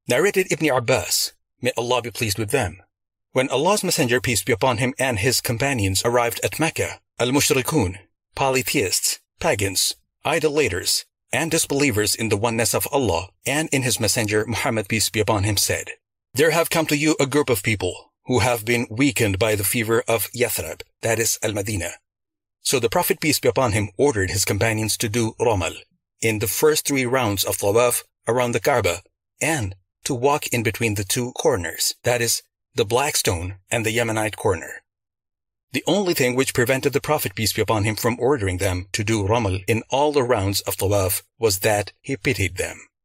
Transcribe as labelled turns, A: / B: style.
A: Narrated Ibn Abbas, may Allah be pleased with them. When Allah's Messenger, peace be upon him, and his companions arrived at Mecca, al-mushrikun, polytheists, pagans, idolaters, and disbelievers in the oneness of Allah and in his Messenger Muhammad, peace be upon him, said, "There have come to you a group of people who have been weakened by the fever of Yathrib, that is Al-Madinah." So the Prophet, peace be upon him, ordered his companions to do Ramal in the first 3 rounds of Tawaf around the Kaaba, and to walk in between the 2 corners, that is, the Black Stone and the Yemenite corner. The only thing which prevented the Prophet, peace be upon him, from ordering them to do Ramal in all the rounds of Tawaf was that he pitied them.